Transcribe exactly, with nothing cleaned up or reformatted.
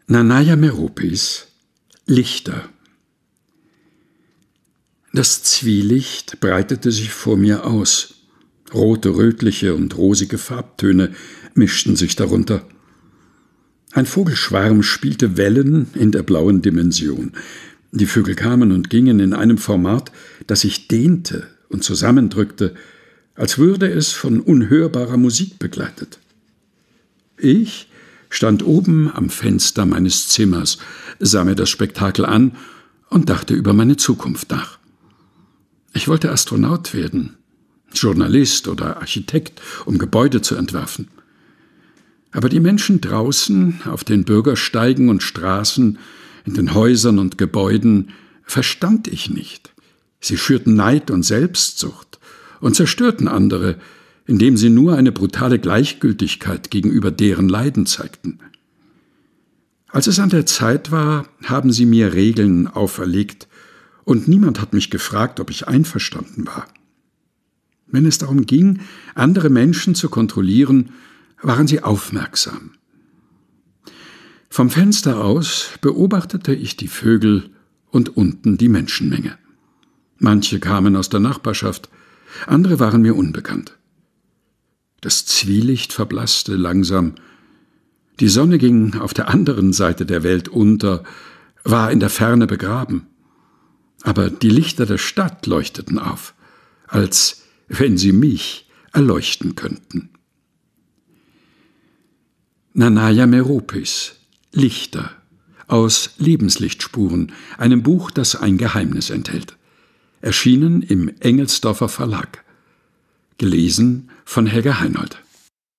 Nanaya Meropis Lichter. Das Zwielicht breitete sich vor mir aus. Rote, rötliche und rosige Farbtöne mischten sich darunter. Ein Vogelschwarm spielte Wellen in der blauen Dimension. Die Vögel kamen und gingen in einem Format, das sich dehnte und zusammendrückte, als würde es von unhörbarer Musik begleitet. Ich stand oben am Fenster meines Zimmers, sah mir das Spektakel an und dachte über meine Zukunft nach. Ich wollte Astronaut werden, Journalist oder Architekt, um Gebäude zu entwerfen. Aber die Menschen draußen, auf den Bürgersteigen und Straßen, in den Häusern und Gebäuden, verstand ich nicht. Sie schürten Neid und Selbstsucht und zerstörten andere, indem sie nur eine brutale Gleichgültigkeit gegenüber deren Leiden zeigten. Als es an der Zeit war, haben sie mir Regeln auferlegt, und niemand hat mich gefragt, ob ich einverstanden war. Wenn es darum ging, andere Menschen zu kontrollieren, waren sie aufmerksam. Vom Fenster aus beobachtete ich die Vögel und unten die Menschenmenge. Manche kamen aus der Nachbarschaft, andere waren mir unbekannt. Das Zwielicht verblasste langsam. Die Sonne ging auf der anderen Seite der Welt unter, war in der Ferne begraben. Aber die Lichter der Stadt leuchteten auf, als wenn sie mich erleuchten könnten. Nanaya Meropis Lichter aus Lebenslichtspuren, einem Buch, das ein Geheimnis enthält. Erschienen im Engelsdorfer Verlag. Gelesen von Helga Heinold.